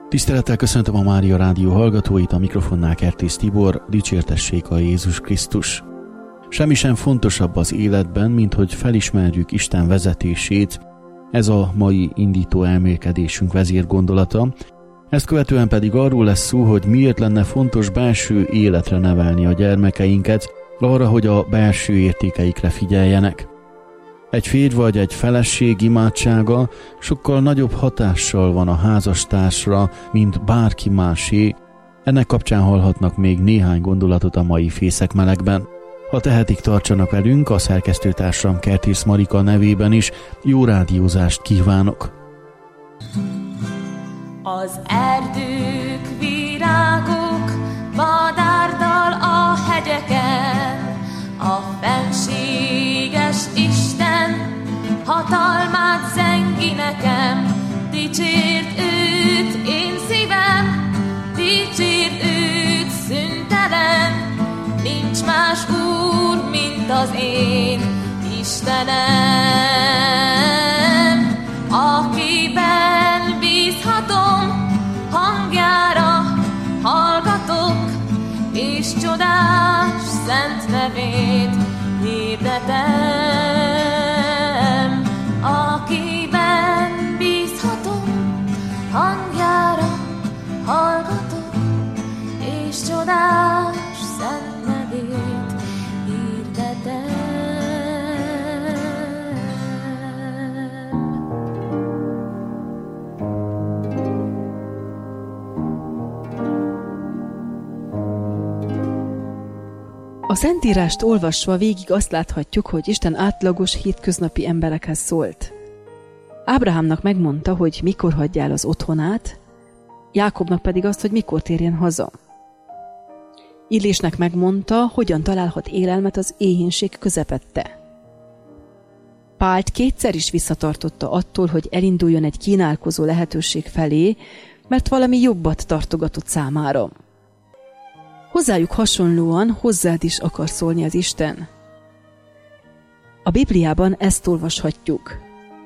Tisztelettel köszöntöm a Mária Rádió hallgatóit, a mikrofonnál Kertész Tibor, dicsértessék a Jézus Krisztus. Semmi sem fontosabb az életben, mint hogy felismerjük Isten vezetését, ez a mai indító elmélkedésünk vezérgondolata. Ezt követően pedig arról lesz szó, hogy miért lenne fontos belső életre nevelni a gyermekeinket, arra, hogy a belső értékeikre figyeljenek. Egy férj vagy egy feleség imádsága sokkal nagyobb hatással van a házastársra, mint bárki másé. Ennek kapcsán hallhatnak még néhány gondolatot a mai Fészekmelegben. Ha tehetik, tartsanak velünk, a szerkesztőtársam Kertész Marika nevében is jó rádiózást kívánok. Az erdők, virágok, vadárdal a hegyeken, a fenséges Isten hatalmát zengi nekem. Dicsérd őt, én szívem, dicsérd őt szüntelen, nincs más úr, mint az én Istenem, akiben bízhatom, hangjára hallgatok, és csodás szent nevét hirdetem. Akiben bízhatom, hangjára hallgatok, és csodás szent nevét hirdetem. A Szentírást olvasva végig azt láthatjuk, hogy Isten átlagos, hétköznapi emberekhez szólt. Ábrahámnak megmondta, hogy mikor hagyja el az otthonát, Jákobnak pedig azt, hogy mikor térjen haza. Illésnek megmondta, hogyan találhat élelmet az éhínség közepette. Pált kétszer is visszatartotta attól, hogy elinduljon egy kínálkozó lehetőség felé, mert valami jobbat tartogatott számára. Hozzájuk hasonlóan hozzád is akar szólni az Isten. A Bibliában ezt olvashatjuk.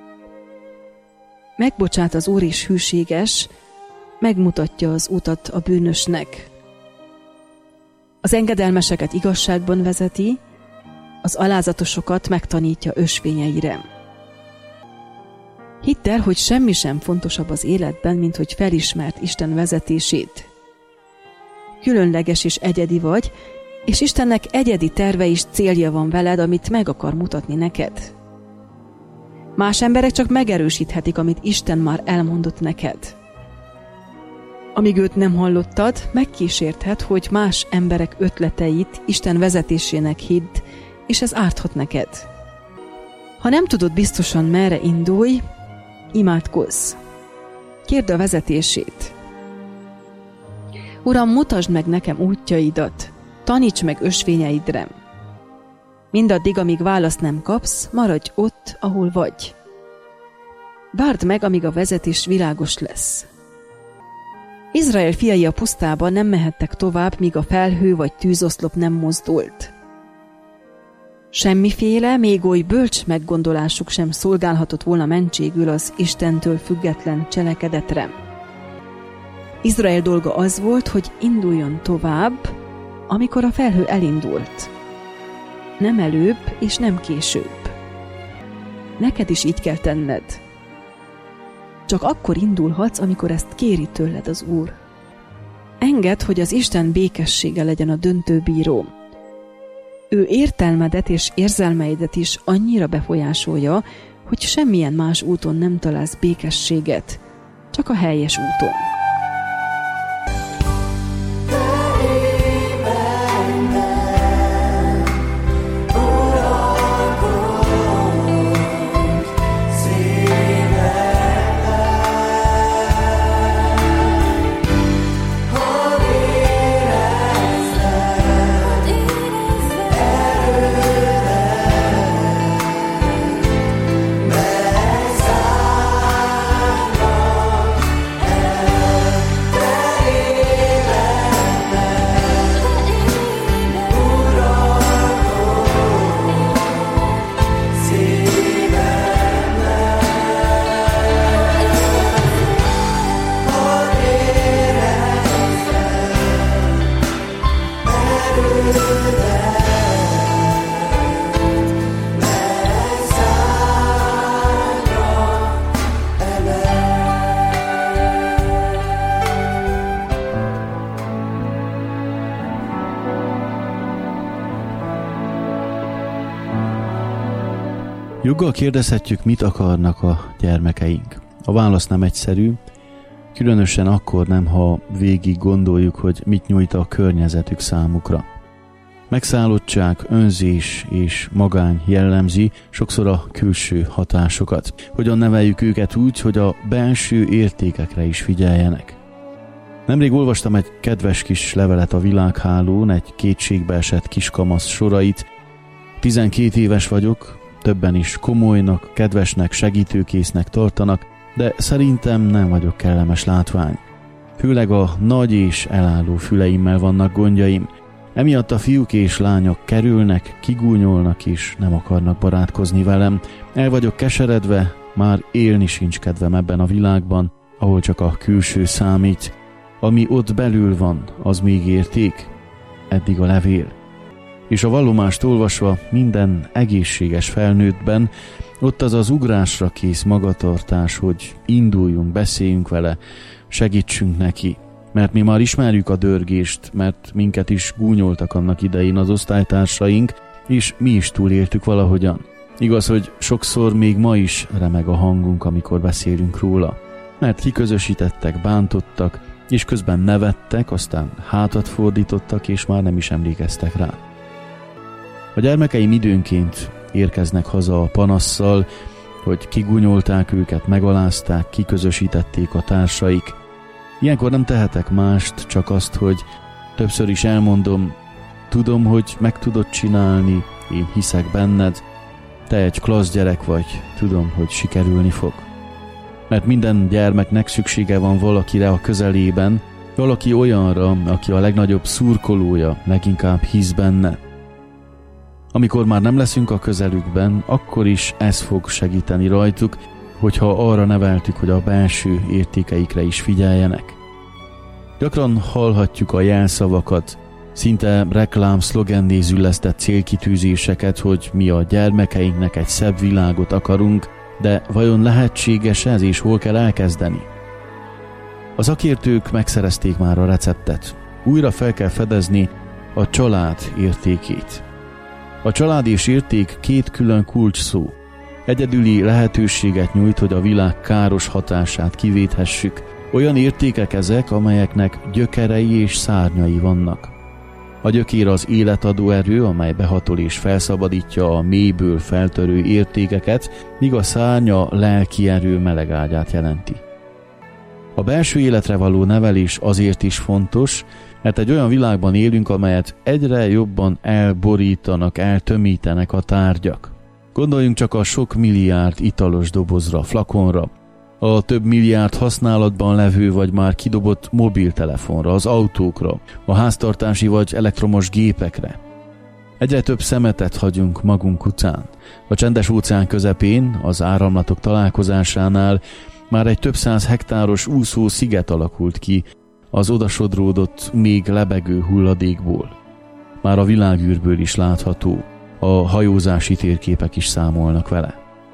Megbocsát az Úr és hűséges, megmutatja az utat a bűnösnek. Az engedelmeseket igazságban vezeti, az alázatosokat megtanítja ösvényeire. Hidd el, hogy semmi sem fontosabb az életben, mint hogy felismert Isten vezetését. Különleges és egyedi vagy, és Istennek egyedi terve és célja van veled, amit meg akar mutatni neked. Más emberek csak megerősíthetik, amit Isten már elmondott neked. Amíg őt nem hallottad, megkísérthet, hogy más emberek ötleteit Isten vezetésének hidd, és ez árthat neked. Ha nem tudod biztosan, merre indulj, imádkozz. Kérd a vezetését. Uram, mutasd meg nekem útjaidat, taníts meg ösvényeidre. Mindaddig, amíg választ nem kapsz, maradj ott, ahol vagy. Várd meg, amíg a vezetés világos lesz. Izrael fiai a pusztában nem mehettek tovább, míg a felhő vagy tűzoszlop nem mozdult. Semmiféle, még oly bölcs meggondolásuk sem szolgálhatott volna mentségül az Istentől független cselekedetre. Izrael dolga az volt, hogy induljon tovább, amikor a felhő elindult. Nem előbb és nem később. Neked is így kell tenned. Csak akkor indulhatsz, amikor ezt kéri tőled az Úr. Engedd, hogy az Isten békessége legyen a döntő bíró. Ő értelmedet és érzelmeidet is annyira befolyásolja, hogy semmilyen más úton nem találsz békességet, csak a helyes úton. Joggal kérdezhetjük, mit akarnak a gyermekeink. A válasz nem egyszerű, különösen akkor nem, ha végig gondoljuk, hogy mit nyújt a környezetük számukra. Megszállottság, önzés és magány jellemzi sokszor a külső hatásokat. Hogyan neveljük őket úgy, hogy a belső értékekre is figyeljenek. Nemrég olvastam egy kedves kis levelet a világhálón, egy kétségbeesett kiskamasz sorait. 12 éves vagyok, többen is komolynak, kedvesnek, segítőkésznek tartanak, de szerintem nem vagyok kellemes látvány. Főleg a nagy és elálló füleimmel vannak gondjaim. Emiatt a fiúk és lányok kerülnek, kigúnyolnak és nem akarnak barátkozni velem. El vagyok keseredve, már élni sincs kedvem ebben a világban, ahol csak a külső számít. Ami ott belül van, az még érték? Eddig a levél. És a vallomást olvasva minden egészséges felnőttben ott az ugrásra kész magatartás, hogy induljunk, beszéljünk vele, segítsünk neki. Mert mi már ismerjük a dörgést, mert minket is gúnyoltak annak idején az osztálytársaink, és mi is túléltük valahogyan. Igaz, hogy sokszor még ma is remeg a hangunk, amikor beszélünk róla. Mert kiközösítettek, bántottak, és közben nevettek, aztán hátat fordítottak, és már nem is emlékeztek rá. A gyermekeim időnként érkeznek haza a panasszal, hogy kigúnyolták őket, megalázták, kiközösítették a társaik. Ilyenkor nem tehetek mást, csak azt, hogy többször is elmondom, tudom, hogy meg tudod csinálni, én hiszek benned, te egy klassz gyerek vagy, tudom, hogy sikerülni fog. Mert minden gyermeknek szüksége van valakire a közelében, valaki olyanra, aki a legnagyobb szurkolója, leginkább hisz benne. Amikor már nem leszünk a közelükben, akkor is ez fog segíteni rajtuk, hogyha arra neveltük, hogy a belső értékeikre is figyeljenek. Gyakran hallhatjuk a jelszavakat, szinte reklám-szlogenné züllesztett célkitűzéseket, hogy mi a gyermekeinknek egy szebb világot akarunk, de vajon lehetséges ez, és hol kell elkezdeni? A szakértők megszerezték már a receptet. Újra fel kell fedezni a család értékét. A család és érték két külön kulcsszó. Egyedüli lehetőséget nyújt, hogy a világ káros hatását kivéthessük. Olyan értékek ezek, amelyeknek gyökerei és szárnyai vannak. A gyökér az életadó erő, amely behatol és felszabadítja a mélyből feltörő értékeket, míg a szárnya lelki erő melegágyát jelenti. A belső életre való nevelés azért is fontos, mert egy olyan világban élünk, amelyet egyre jobban elborítanak, eltömítenek a tárgyak. Gondoljunk csak a sok milliárd italos dobozra, flakonra, a több milliárd használatban levő vagy már kidobott mobiltelefonra, az autókra, a háztartási vagy elektromos gépekre. Egyre több szemetet hagyunk magunk után. A csendes óceán közepén, az áramlatok találkozásánál már egy több száz hektáros úszó sziget alakult ki az odasodródott, még lebegő hulladékból. Már a világűrből is látható, a hajózási térképek is számolnak vele.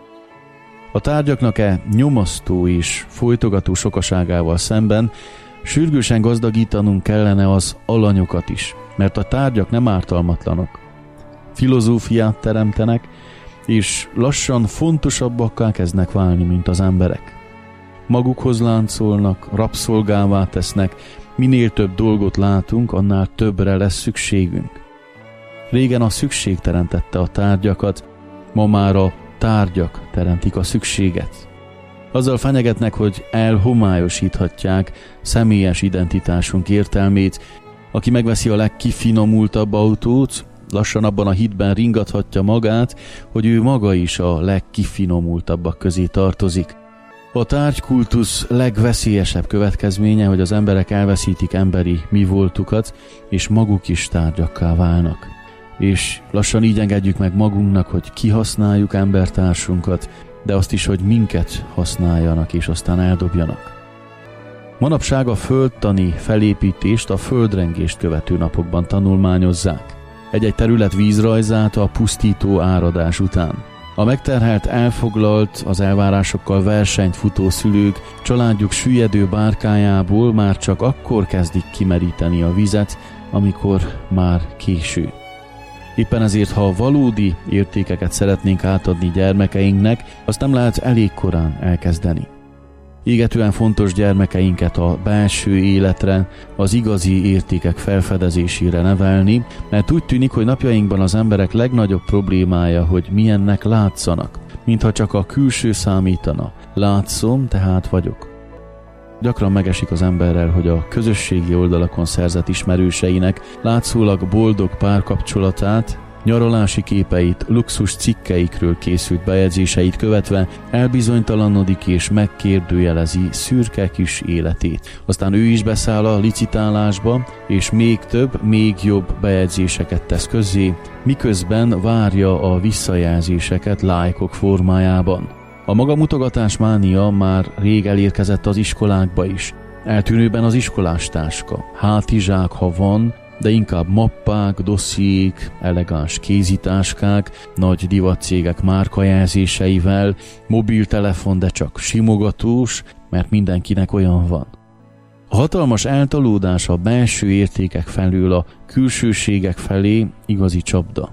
A tárgyaknak nyomasztó és folytogató sokaságával szemben sürgősen gazdagítanunk kellene az alanyokat is, mert a tárgyak nem ártalmatlanok. Filozófiát teremtenek, és lassan fontosabbakká kezdnek válni, mint az emberek. Magukhoz láncolnak, rabszolgává tesznek, minél több dolgot látunk, annál többre lesz szükségünk. Régen a szükség teremtette a tárgyakat, ma már a tárgyak teremtik a szükséget. Azzal fenyegetnek, hogy elhomályosíthatják személyes identitásunk értelmét. Aki megveszi a legkifinomultabb autót, lassan abban a hitben ringathatja magát, hogy ő maga is a legkifinomultabbak közé tartozik. A tárgykultusz legveszélyesebb következménye, hogy az emberek elveszítik emberi mi voltukat, és maguk is tárgyakká válnak. És lassan így engedjük meg magunknak, hogy kihasználjuk embertársunkat, de azt is, hogy minket használjanak és aztán eldobjanak. Manapság a földtani felépítést a földrengést követő napokban tanulmányozzák. Egy-egy terület vízrajzát a pusztító áradás után. A megterhelt, elfoglalt, az elvárásokkal versenyt futó szülők családjuk süllyedő bárkájából már csak akkor kezdik kimeríteni a vizet, amikor már késő. Éppen ezért, ha valódi értékeket szeretnénk átadni gyermekeinknek, azt nem lehet elég korán elkezdeni. Égetően fontos gyermekeinket a belső életre, az igazi értékek felfedezésére nevelni, mert úgy tűnik, hogy napjainkban az emberek legnagyobb problémája, hogy milyennek látszanak, mintha csak a külső számítana. Látszom, tehát vagyok. Gyakran megesik az emberrel, hogy a közösségi oldalakon szerzett ismerőseinek látszólag boldog párkapcsolatát, nyaralási képeit, luxus cikkeikről készült bejegyzéseit követve elbizonytalanodik és megkérdőjelezi szürke kis életét. Aztán ő is beszáll a licitálásba, és még több, még jobb bejegyzéseket tesz közzé, miközben várja a visszajelzéseket lájkok formájában. A magamutogatás mánia már rég elérkezett az iskolákba is. Eltűnőben az iskolástáska, hátizsák, ha van, de inkább mappák, dossziék, elegáns kézitáskák, nagy divatcégek márkajelzéseivel, mobiltelefon, de csak simogatós, mert mindenkinek olyan van. A hatalmas eltolódás a belső értékek felől a külsőségek felé igazi csapda.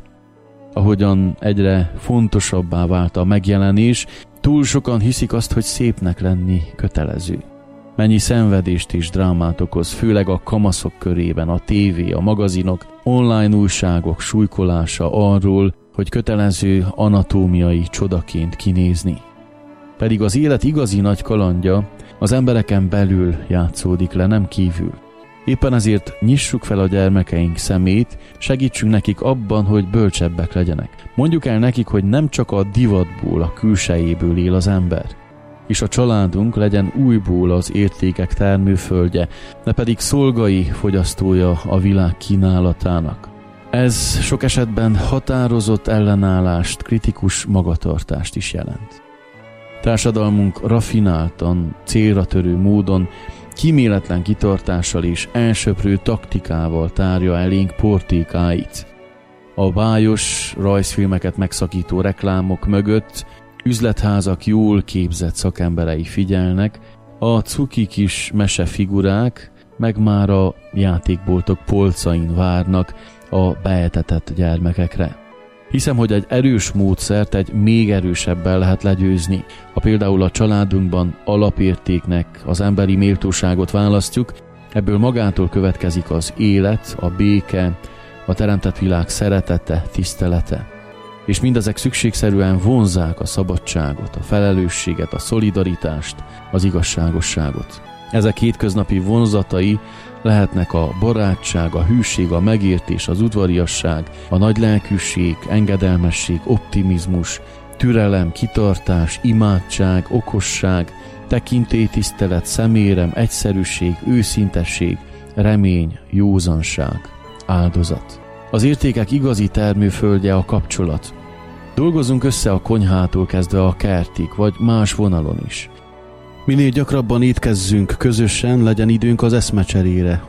Ahogyan egyre fontosabbá vált a megjelenés, túl sokan hiszik azt, hogy szépnek lenni kötelező. Mennyi szenvedést és drámát okoz, főleg a kamaszok körében, a tévé, a magazinok, online újságok súlykolása arról, hogy kötelező anatómiai csodaként kinézni. Pedig az élet igazi nagy kalandja az embereken belül játszódik le, nem kívül. Éppen ezért nyissuk fel a gyermekeink szemét, segítsünk nekik abban, hogy bölcsebbek legyenek. Mondjuk el nekik, hogy nem csak a divatból, a külsejéből él az ember, és a családunk legyen újból az értékek termőföldje, ne pedig szolgai fogyasztója a világ kínálatának. Ez sok esetben határozott ellenállást, kritikus magatartást is jelent. Társadalmunk rafináltan, célra törő módon, kíméletlen kitartással és elsöprő taktikával tárja elénk portékáit. A bájos rajzfilmeket megszakító reklámok mögött üzletházak jól képzett szakemberei figyelnek, a cuki kis mesefigurák meg már a játékboltok polcain várnak a beetetett gyermekekre. Hiszem, hogy egy erős módszert egy még erősebben lehet legyőzni. Ha például a családunkban alapértéknek az emberi méltóságot választjuk, ebből magától következik az élet, a béke, a teremtett világ szeretete, tisztelete. És mindezek szükségszerűen vonzzák a szabadságot, a felelősséget, a szolidaritást, az igazságosságot. Ezek hétköznapi vonzatai lehetnek a barátság, a hűség, a megértés, az udvariasság, a nagylelkűség, engedelmesség, optimizmus, türelem, kitartás, imádság, okosság, tekintélytisztelet, szemérem, egyszerűség, őszintesség, remény, józanság, áldozat. Az értékek igazi termőföldje a kapcsolat. Dolgozzunk össze a konyhától kezdve a kertig, vagy más vonalon is. Minél gyakrabban étkezzünk közösen, legyen időnk az eszmecserére,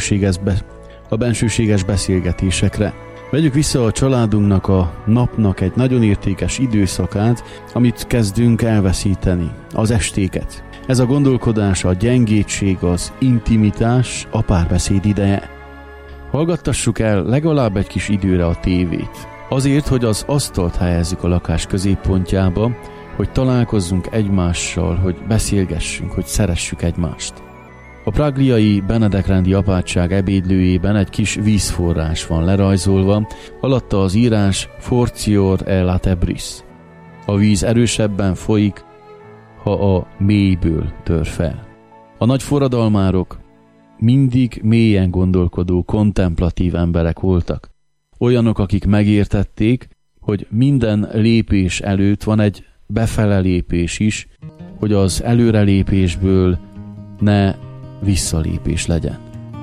a bensőséges beszélgetésekre. Vegyük vissza a családunknak, a napnak egy nagyon értékes időszakát, amit kezdünk elveszíteni, az estéket. Ez a gondolkodás, a gyengétség, az intimitás, a párbeszéd ideje. Hallgattassuk el legalább egy kis időre a tévét. Azért, hogy az asztalt helyezzük a lakás középpontjába, hogy találkozzunk egymással, hogy beszélgessünk, hogy szeressük egymást. A pragliai Benedekrendi apátság ebédlőjében egy kis vízforrás van lerajzolva, alatta az írás Fortior e latebris. A víz erősebben folyik, ha a mélyből tör fel. A nagy forradalmárok mindig mélyen gondolkodó, kontemplatív emberek voltak. Olyanok, akik megértették, hogy minden lépés előtt van egy befele lépés is, hogy az előrelépésből ne visszalépés legyen.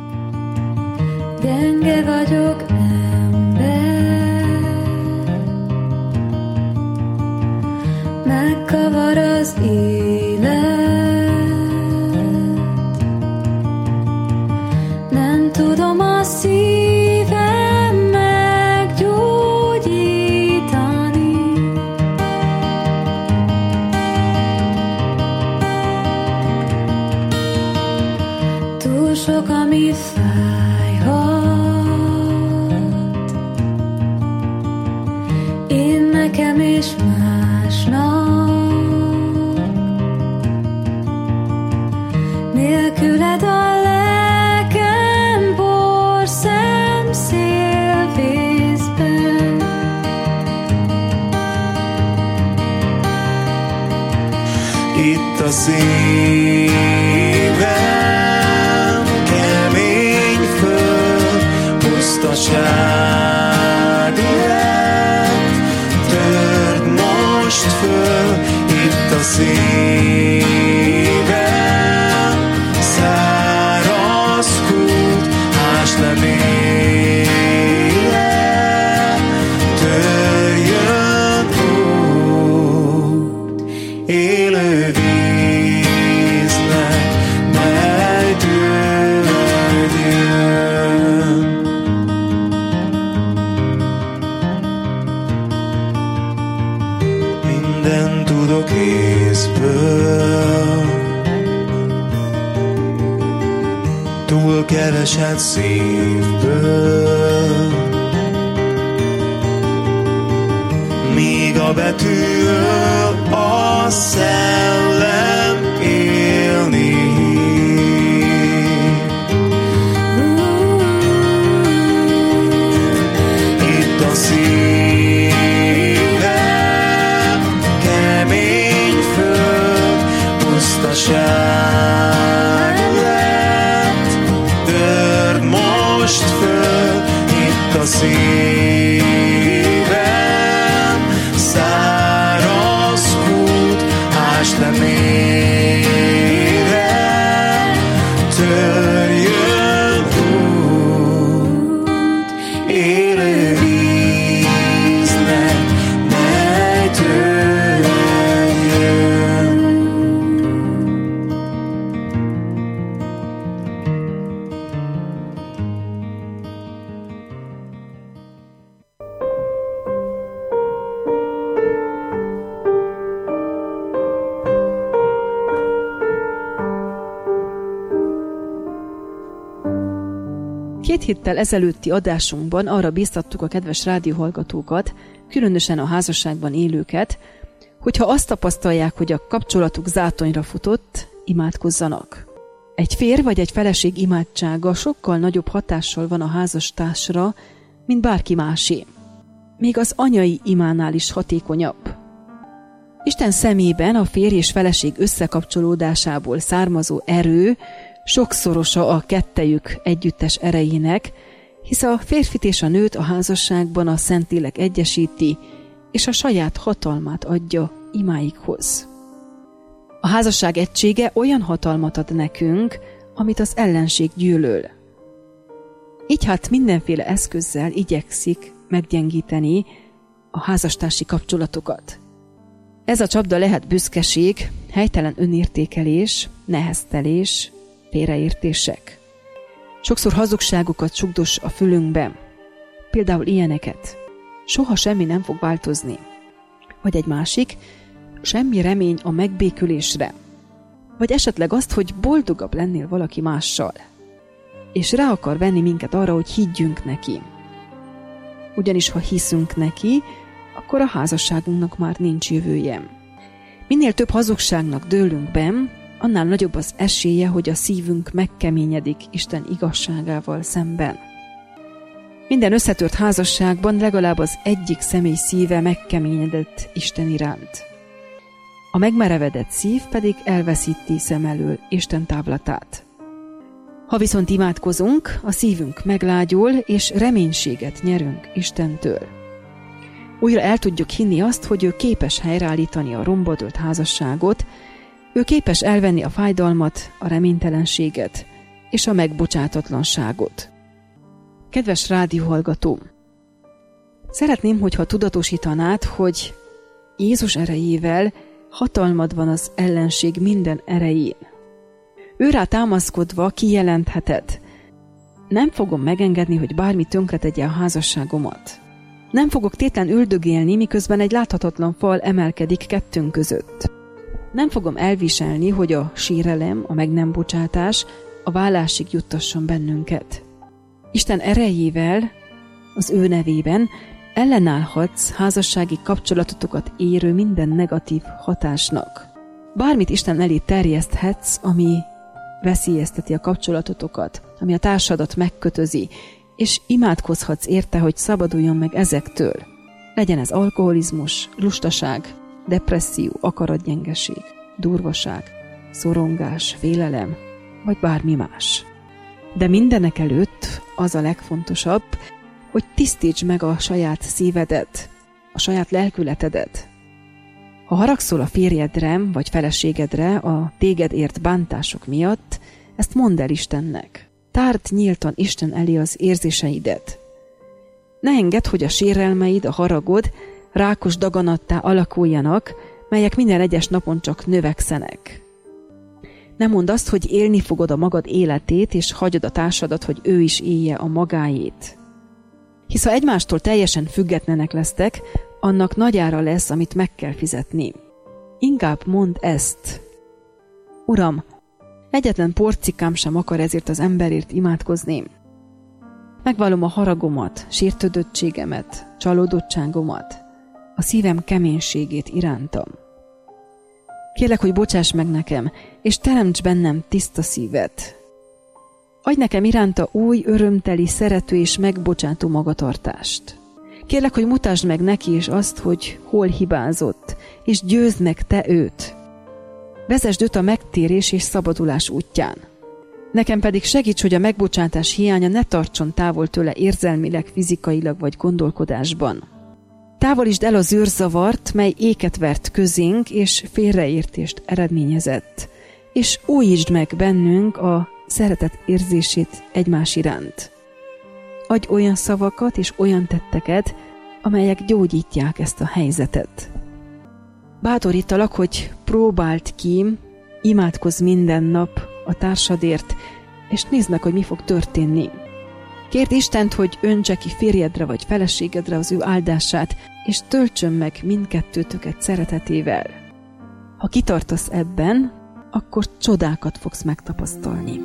Gyenge vagyok, ember, megkavar az élet, nem tudom a szívem meggyógyítani. Túl sok, ami fájhat, Nélküled a lelkem porszem szélvészben. Itt a szívem kemény föld, pusztaság lett, törd most föl. Itt a szívem száraz kút, ásd le mélyre, törjön út, élő víznek megtörjön. Minden tudok észből, túl keveset szívből, míg a betűről a szellem élni. Itt a szívem kemény föld, pusztaság lett, törd most föl. Itt a szívem száraz kút, ásd le mélyre, törjön út, élő víznek megtörjön. Két héttel ezelőtti adásunkban arra bíztattuk a kedves rádióhallgatókat, különösen a házasságban élőket, hogyha azt tapasztalják, hogy a kapcsolatuk zátonyra futott, imádkozzanak. Egy férj vagy egy feleség imádsága sokkal nagyobb hatással van a házastársra, mint bárki másé. Még az anyai imánál is hatékonyabb. Isten szemében a férj és feleség összekapcsolódásából származó erő sokszorosa a kettejük együttes erejének, hisz a férfit és a nőt a házasságban a Szentlélek egyesíti, és a saját hatalmát adja imáikhoz. A házasság egysége olyan hatalmat ad nekünk, amit az ellenség gyűlöl. Így hát mindenféle eszközzel igyekszik meggyengíteni a házastársi kapcsolatokat. Ez a csapda lehet büszkeség, helytelen önértékelés, neheztelés, félreértések. Sokszor hazugságokat sugdos a fülünkbe, például ilyeneket: soha semmi nem fog változni. Vagy egy másik: semmi remény a megbékülésre. Vagy esetleg azt, hogy boldogabb lennél valaki mással. És rá akar venni minket arra, hogy higgyünk neki. Ugyanis ha hiszünk neki, akkor a házasságunknak már nincs jövője. Minél több hazugságnak dőlünk be, annál nagyobb az esélye, hogy a szívünk megkeményedik Isten igazságával szemben. Minden összetört házasságban legalább az egyik személy szíve megkeményedett Isten iránt. A megmerevedett szív pedig elveszíti szem elől Isten távlatát. Ha viszont imádkozunk, a szívünk meglágyul, és reménységet nyerünk Istentől. Újra el tudjuk hinni azt, hogy ő képes helyreállítani a rombadölt házasságot, ő képes elvenni a fájdalmat, a reménytelenséget és a megbocsátatlanságot. Kedves rádióhallgató! Szeretném, hogyha tudatosítanád, hogy Jézus erejével hatalmad van az ellenség minden erején. Őrá támaszkodva kijelentheted: nem fogom megengedni, hogy bármi tönkretegye a házasságomat. Nem fogok tétlen üldögélni, miközben egy láthatatlan fal emelkedik kettőnk között. Nem fogom elviselni, hogy a sírelem, a meg nem bocsátás a válásig juttasson bennünket. Isten erejével, az ő nevében ellenállhatsz házassági kapcsolatotokat érő minden negatív hatásnak. Bármit Isten elé terjeszthetsz, ami veszélyezteti a kapcsolatotokat, ami a társadat megkötözi, és imádkozhatsz érte, hogy szabaduljon meg ezektől. Legyen ez alkoholizmus, lustaság, depresszió, akaratgyengeség, durvaság, szorongás, félelem, vagy bármi más. De mindenek előtt az a legfontosabb, hogy tisztítsd meg a saját szívedet, a saját lelkületedet. Ha haragszol a férjedre vagy feleségedre a téged ért bántások miatt, ezt mondd el Istennek. Tárd nyíltan Isten elé az érzéseidet. Ne engedd, hogy a sérelmeid, a haragod rákos daganattá alakuljanak, melyek minden egyes napon csak növekszenek. Ne mondd azt, hogy élni fogod a magad életét, és hagyod a társadat, hogy ő is élje a magáét. Hisz ha egymástól teljesen függetlenek lesztek, annak nagy ára lesz, amit meg kell fizetni. Inkább mondd ezt. Uram, egyetlen porcikám sem akar ezért az emberért imádkozni. Megvallom a haragomat, sértődöttségemet, csalódottságomat, a szívem keménységét irántam. Kérlek, hogy bocsáss meg nekem, és teremts bennem tiszta szívet. Adj nekem iránta új, örömteli, szerető és megbocsátó magatartást. Kérlek, hogy mutasd meg neki is azt, hogy hol hibázott, és győzd meg te őt. Vezesd őt a megtérés és szabadulás útján. Nekem pedig segíts, hogy a megbocsátás hiánya ne tartson távol tőle érzelmileg, fizikailag vagy gondolkodásban. Távolítsd el az űrzavart, mely éket vert közénk, és félreértést eredményezett, és újítsd meg bennünk a szeretet érzését egymás iránt. Adj olyan szavakat és olyan tetteket, amelyek gyógyítják ezt a helyzetet. Bátorítalak, hogy próbáld ki, imádkozz minden nap a társadért, és nézd meg, hogy mi fog történni. Kérd Istent, hogy öntse ki férjedre vagy feleségedre az ő áldását, és töltsön meg mindkettőtöket szeretetével. Ha kitartasz ebben, akkor csodákat fogsz megtapasztalni.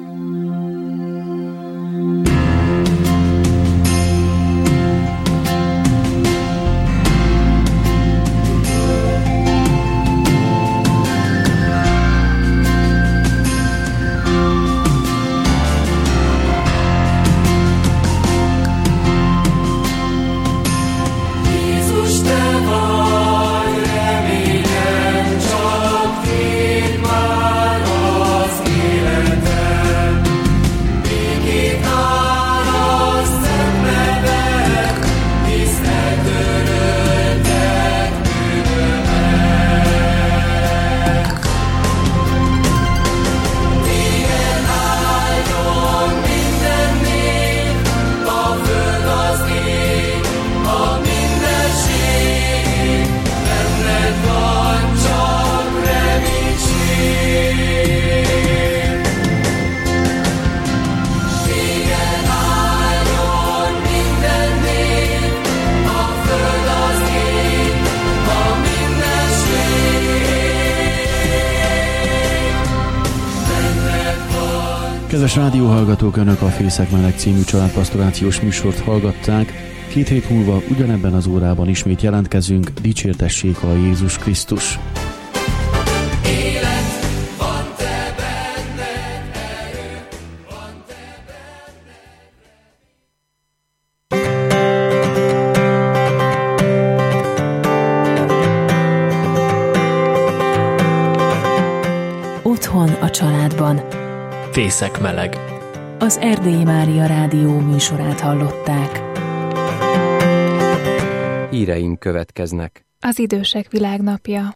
Kedves rádióhallgatók, Önök a Fészek Meleg című családpastorációs műsort hallgatták. 2 hét múlva ugyanebben az órában ismét jelentkezünk. Dicsértessék a Jézus Krisztus! Otthon a családban. Fészek Meleg. Az Erdélyi Mária Rádió műsorát hallották. Híreink következnek. Az idősek világnapja.